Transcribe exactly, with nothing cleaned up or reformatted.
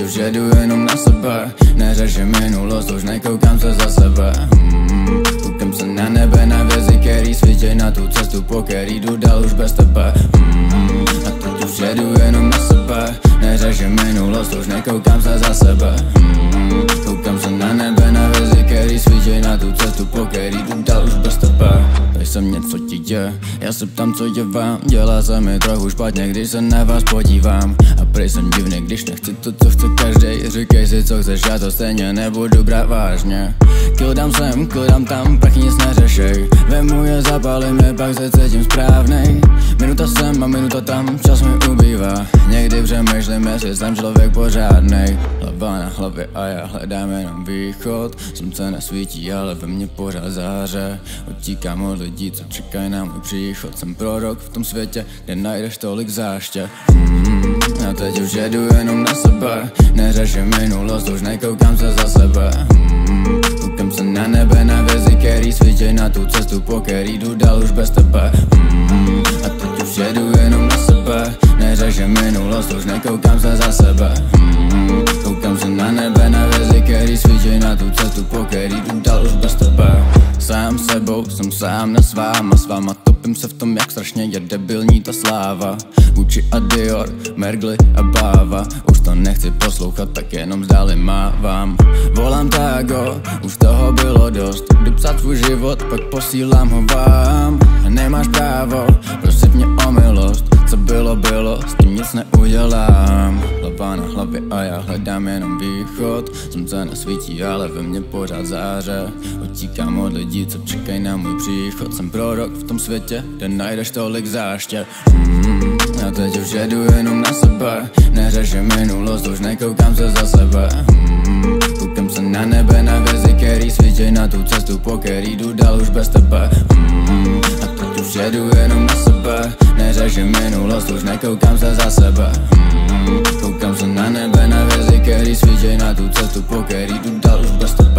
už jedu jenom na sebe, neřeším minulost, už nekoukám se za sebe. hmm. Koukám se na nebe, na věci, který svítěj na tu cestu, po který jdu dál už bez tebe. hmm. A teď už jedu jenom na sebe, neřeším minulost, už nekoukám se za sebe. hmm. Koukám se na nebe, na věci, který svítěj na tu cestu, po který jdu dál už bez tebe. Tady jsem něco ti je, já se ptám, co je vám. Dělá se mi trochu špatně, když se na vás podívám. A prej jsem divný, když nechci to, co chce každej. Říkej si, co chceš, já to stejně nebudu brát vážně. Kill dám sem, kill dám tam, pak nic neřešej. Vemu je, zapálím je, pak se cítím správnej. Minuta sem a minuta tam, čas mi ubývá. Někdy přemýšlím, jestli jsem člověk pořádnej. Hlava na hlavě a já hledám jenom východ. Slunce nesvítí, ale ve mně pořád záře. Utíkám od lidí, co čekají na můj příchod. Jsem prorok v tom světě, kde najdeš tolik záště. mm, A teď už jedu jenom na sebe, neřeším minulost, už nekoukám se za sebe. mm, Koukám se na nebe, na věci, který svítěj na tu cestu, po který jdu dál už bez tebe. mm, A teď už jedu jenom na sebe, neřeším minulost, už nekoukám se za sebe. mm, Koukám se na nebe, na věci, který svítěj na tu cestu, po který jdu dál už bez tebe. Sám sebou jsem sám na svám a s váma topím se v tom, jak strašně je debilní ta sláva. Gucci a Dior, Mergly a Báva. Už to nechci poslouchat, tak jenom zdáli mávám. Volám Tago, už toho bylo dost. Jdu psát svůj život, pak posílám ho vám. Nemáš právo, prosit mě o milost. Co bylo, bylo, s tím nic neudělám. Hlava na hlavě a já hledám jenom východ. Slunce nesvítí, ale ve mně pořád záře. Utíkám od lidí, co čekají na můj příchod. Jsem prorok v tom světě, kde najdeš tolik záště. mm, A teď už jedu jenom na sebe, neřeším minulost, už nekoukám se za sebe. mm, Koukám se na nebe, na věci, který svítěj na tu cestu, po který jdu dál už bez tebe. mm, A teď už jedu jenom na sebe, neřeším minulost, už nekoukám se za sebe. mm, Koukám se na nebe, na věci, který svítěj na tu cestu, po který jdu dál už bez tebe.